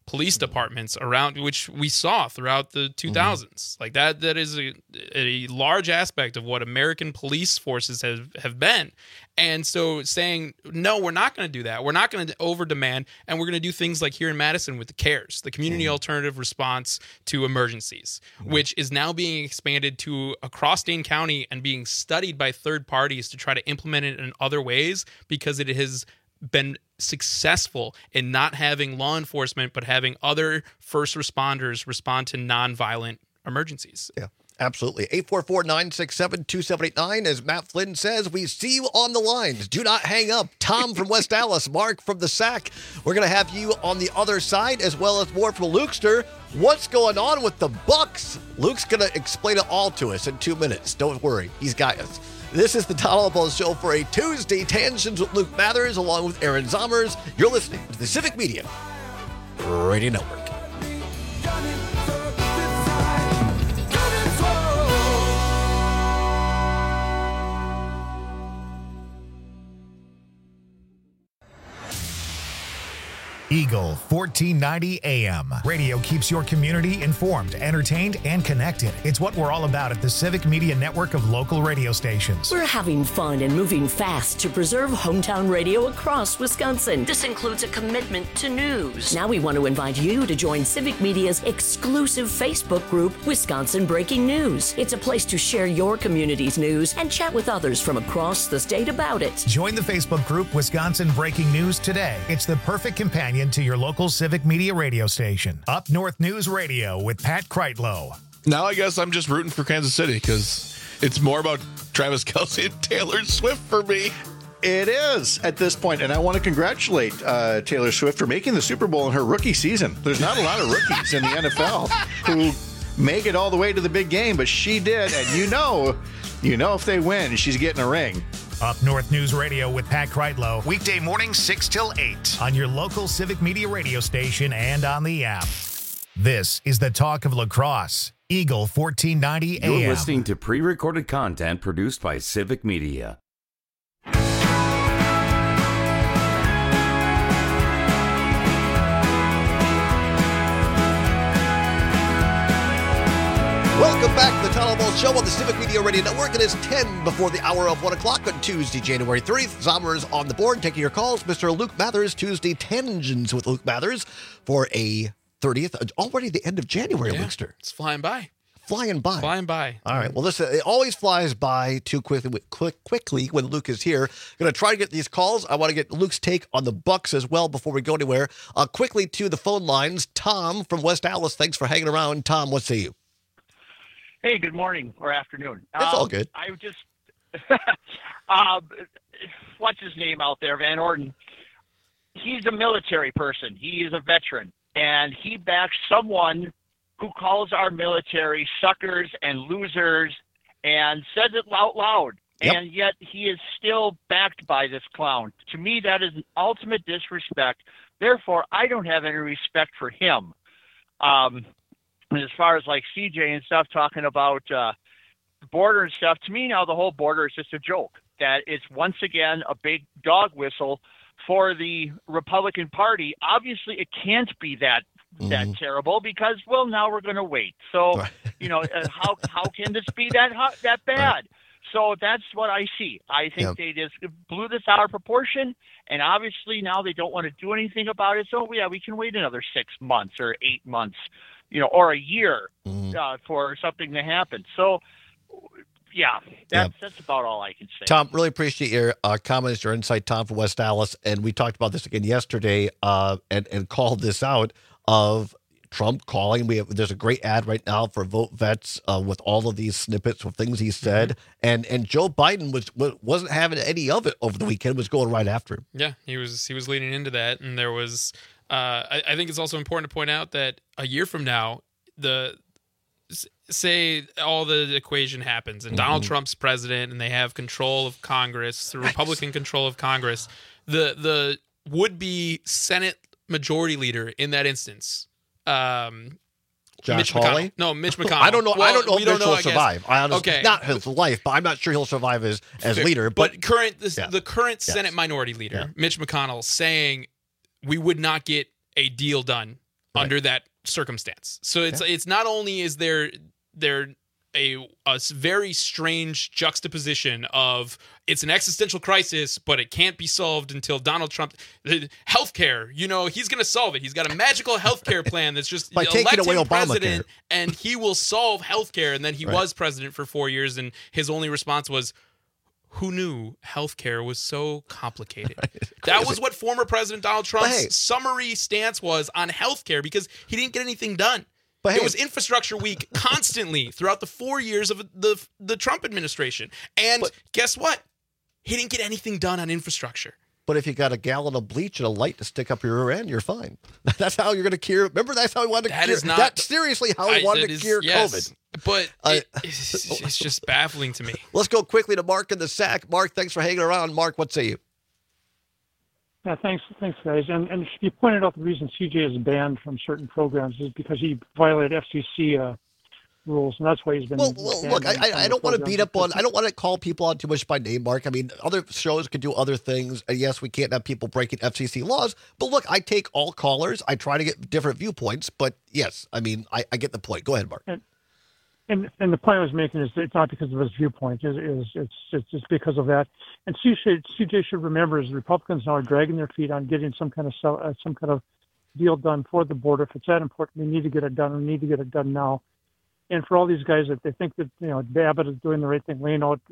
police departments around, which we saw throughout the 2000s. Like that is a large aspect of what American police forces have been. And so saying, no, we're not going to do that. We're not going to over-demand, and we're going to do things like here in Madison with the CARES, the Community Alternative Response to Emergencies, which is now being expanded to across Dane County and being studied by third parties to try to implement it in other ways, because it has been successful in not having law enforcement, but having other first responders respond to nonviolent emergencies. Yeah. Absolutely. 844-967-2789. As Matt Flynn says, we see you on the lines. Do not hang up. Tom from West Dallas, Mark from the SAC. We're going to have you on the other side, as well as more from Lukester. What's going on with the Bucks? Luke's going to explain it all to us in 2 minutes. Don't worry. He's got us. This is the Tom Ball Show for a Tuesday. Tangents with Luke Mathers, along with Aaron Zommers. You're listening to the Civic Media Radio Network. Eagle 1490 AM. Radio keeps your community informed, entertained, and connected. It's what we're all about at the Civic Media Network of local radio stations. We're having fun and moving fast to preserve hometown radio across Wisconsin. This includes a commitment to news. Now we want to invite you to join Civic Media's exclusive Facebook group, Wisconsin Breaking News. It's a place to share your community's news and chat with others from across the state about it. Join the Facebook group Wisconsin Breaking News today. It's the perfect companion to your local Civic Media radio station. Up North News Radio with Pat Kreitlow. Now I guess I'm just rooting for Kansas City because it's more about Travis Kelce and Taylor Swift for me. It is at this point, and I want to congratulate Taylor Swift for making the Super Bowl in her rookie season. There's not a lot of rookies in the NFL who make it all the way to the big game, but she did, and you know if they win, she's getting a ring. Up North News Radio with Pat Kreitlow. Weekday mornings 6 till 8 on your local Civic Media radio station and on the app. This is the Talk of La Crosse. Eagle 1490 AM. You're listening to pre-recorded content produced by Civic Media. Welcome back to the Tom Ball Show on the Civic Media Radio Network. It is 10 before the hour of 1 o'clock on Tuesday, January 30th. Zommers on the board, taking your calls. Mr. Luke Mathers, Tuesday Tangents with Luke Mathers for a 30th. Already the end of January, Yeah, Lukester. it's flying by. Flying by. Flying by. All right. Well, listen, it always flies by too quickly when Luke is here. Going to try to get these calls. I want to get Luke's take on the Bucks as well before we go anywhere. Quickly to the phone lines. Tom from West Dallas. Thanks for hanging around. Tom, what say you? Hey, good morning or afternoon. It's all good. I just what's his name out there, Van Orden. He's a military person. He is a veteran, and he backs someone who calls our military suckers and losers and says it out loud. Yep. And yet he is still backed by this clown. To me, that is an ultimate disrespect. Therefore, I don't have any respect for him. And as far as like CJ and stuff talking about the border and stuff, to me now the whole border is just a joke. That it's once again a big dog whistle for the Republican Party. Obviously, it can't be that terrible because, well, now we're going to wait. So, how can this be that bad? Right. So that's what I see. I think they just blew this out of proportion, and obviously now they don't want to do anything about it. So, yeah, we can wait another 6 months or 8 months. Or a year for something to happen. So, yeah, that's about all I can say. Tom, really appreciate your comments, your insight, Tom from West Dallas. And we talked about this again yesterday and called this out of Trump calling. There's a great ad right now for Vote Vets with all of these snippets of things he said. Mm-hmm. And Joe Biden wasn't having any of it over the weekend, was going right after him. Yeah, he was leaning into that. And there was... I think it's also important to point out that a year from now, say all the equation happens and Donald Trump's president and they have control of Congress, the Republican control of Congress, the would-be Senate majority leader in that instance, Josh Hawley? No, Mitch McConnell. I don't know. Well, I don't know if Mitch will survive. Okay. Not his life, but I'm not sure he'll survive as leader. But the current Senate minority leader, Mitch McConnell, saying we would not get a deal done under that circumstance. So it's not only is there a very strange juxtaposition of it's an existential crisis, but it can't be solved until Donald Trump. Healthcare, he's going to solve it. He's got a magical healthcare plan that's just by taking away Obamacare, president, and he will solve healthcare. And then he was president for 4 years, and his only response was, "Who knew healthcare was so complicated?" That was what former President Donald Trump's summary stance was on healthcare, because he didn't get anything done. It was infrastructure week constantly throughout the 4 years of the Trump administration. And guess what? He didn't get anything done on infrastructure. But if you got a gallon of bleach and a light to stick up your rear end, you're fine. That's how you're going to cure. Remember, that's how he wanted to cure. That's seriously how he wanted to cure COVID. But it's just baffling to me. Let's go quickly to Mark in the Sac. Mark, thanks for hanging around. Mark, what say you? Yeah, thanks, guys. And you pointed out the reason CJ is banned from certain programs is because he violated FCC rules, and that's why he's been. Well, look, I don't want to beat up on. I don't want to call people on too much by name, Mark. I mean, other shows can do other things. Yes, we can't have people breaking FCC laws, but look, I take all callers. I try to get different viewpoints, but yes, I mean, I get the point. Go ahead, Mark. And the point I was making is it's not because of his viewpoint. It's just because of that. And CJ should remember, is the Republicans now are dragging their feet on getting some kind of deal done for the border. If it's that important, we need to get it done. We need to get it done now. And for all these guys that they think that Abbott is doing the right thing, laying out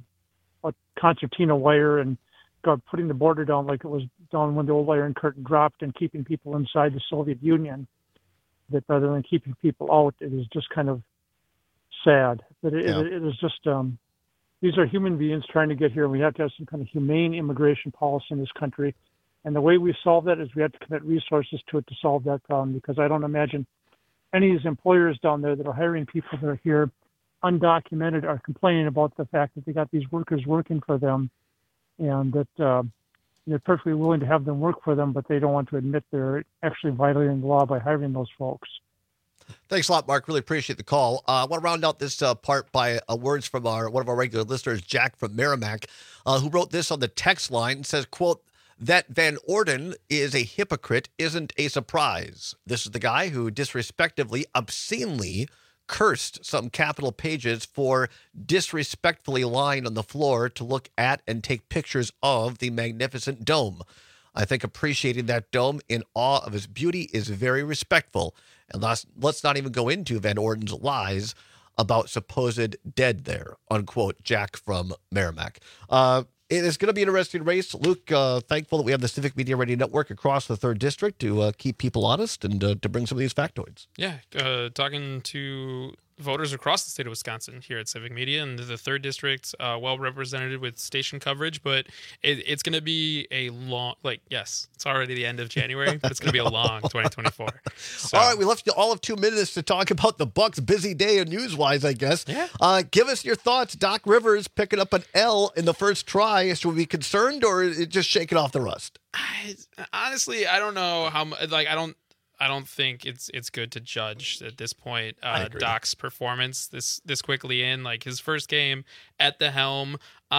concertina wire and putting the border down like it was done when the old Iron Curtain dropped, and keeping people inside the Soviet Union, that rather than keeping people out, it is just kind of sad. But it is just these are human beings trying to get here, and we have to have some kind of humane immigration policy in this country. And the way we solve that is we have to commit resources to it to solve that problem, because I don't imagine any of these employers down there that are hiring people that are here undocumented are complaining about the fact that they got these workers working for them, and that they're perfectly willing to have them work for them, but they don't want to admit they're actually violating the law by hiring those folks. Thanks a lot, Mark. Really appreciate the call. I want to round out this part by words from one of our regular listeners, Jack from Merrimack, who wrote this on the text line and says, quote, "That Van Orden is a hypocrite isn't a surprise. This is the guy who disrespectively, obscenely cursed some Capitol pages for disrespectfully lying on the floor to look at and take pictures of the magnificent dome. I think appreciating that dome in awe of its beauty is very respectful. And let's not even go into Van Orden's lies about supposed dead there," unquote, Jack from Merrimack. It is going to be an interesting race. Luke, thankful that we have the Civic Media Radio Network across the 3rd District to keep people honest and to bring some of these factoids. Yeah, talking to voters across the state of Wisconsin here at Civic Media, and the 3rd District, well represented with station coverage, but it's going to be a long, yes, it's already the end of January, but it's going to be a long 2024. So. All right, we left you all of 2 minutes to talk about the Bucs' busy day news-wise, I guess. Yeah. Give us your thoughts. Doc Rivers picking up an L in the first try. Should we be concerned, or is it just shaking off the rust? Honestly, I don't know how. I don't think it's good to judge at this point Doc's performance this quickly in, like his first game at the helm.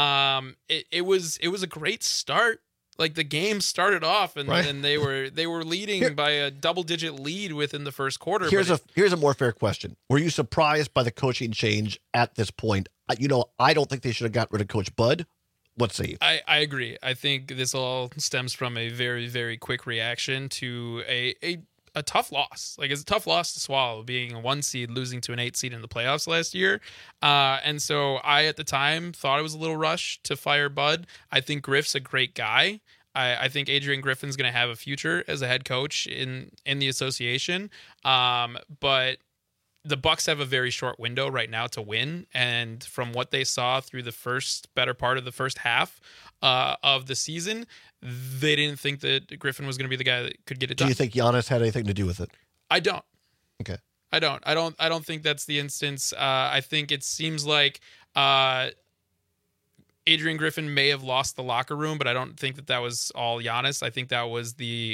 It was a great start. Like the game started off and they were leading by a double-digit lead within the first quarter. Here's a more fair question. Were you surprised by the coaching change at this point? I don't think they should have got rid of Coach Bud. What say you? I agree. I think this all stems from a very, very quick reaction to a tough loss. Like, it's a tough loss to swallow, being a 1 seed, losing to an 8 seed in the playoffs last year. And so I, at the time, thought it was a little rush to fire Bud. I think Griff's a great guy. I think Adrian Griffin's going to have a future as a head coach in the association. But the Bucs have a very short window right now to win. And from what they saw through the better part of the first half of the season, they didn't think that Griffin was going to be the guy that could get it done. Do you think Giannis had anything to do with it? I don't. Okay. I don't think that's the instance. I think it seems like Adrian Griffin may have lost the locker room, but I don't think that was all Giannis. I think that was the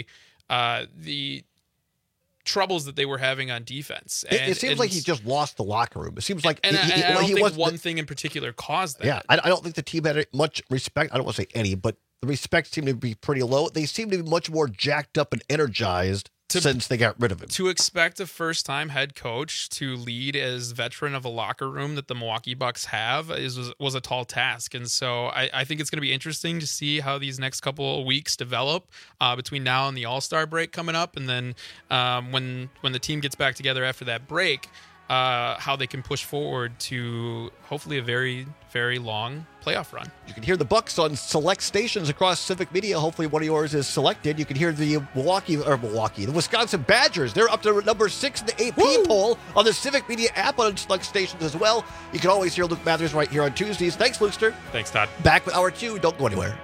troubles that they were having on defense. It seems like he just lost the locker room. It seems like I don't think one thing in particular caused that. Yeah, I don't think the team had much respect. I don't want to say any, but the respect seemed to be pretty low. They seemed to be much more jacked up and energized since they got rid of him. To expect a first-time head coach to lead as veteran of a locker room that the Milwaukee Bucks have was a tall task. And so I think it's going to be interesting to see how these next couple of weeks develop between now and the All-Star break coming up. And then when the team gets back together after that break, how they can push forward to hopefully a very, very long playoff run. You can hear the Bucks on select stations across Civic Media. Hopefully one of yours is selected. You can hear the the Wisconsin Badgers. They're up to number 6 in the AP poll on the Civic Media app on select stations as well. You can always hear Luke Mathers right here on Tuesdays. Thanks, Lukester. Thanks, Todd. Back with Hour 2. Don't go anywhere.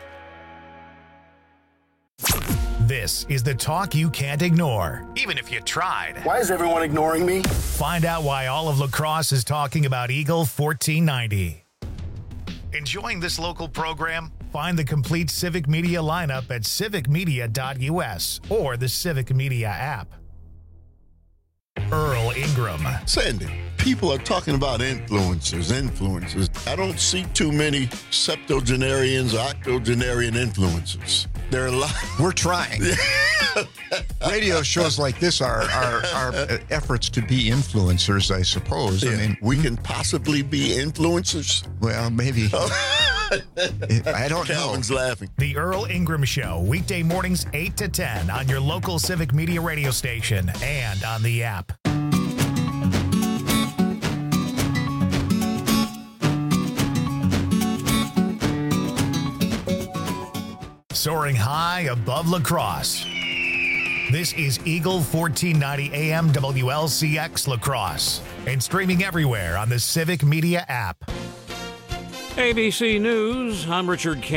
This is the talk you can't ignore, even if you tried. Why is everyone ignoring me? Find out why all of La Crosse is talking about Eagle 1490. Enjoying this local program? Find the complete Civic Media lineup at civicmedia.us or the Civic Media app. Earl Ingram. Sandy, people are talking about influencers. I don't see too many septuagenarians or octogenarian influencers. There are a lot. We're trying. Radio shows like this are efforts to be influencers, I suppose. Yeah. I mean, we can possibly be influencers. Well, maybe. I don't know. Calvin's laughing. The Earl Ingram Show, weekday mornings 8 to 10 on your local Civic Media radio station and on the app. Soaring high above La Crosse. This is Eagle 1490 AM WLCX La Crosse and streaming everywhere on the Civic Media app. ABC News, I'm Richard Campbell.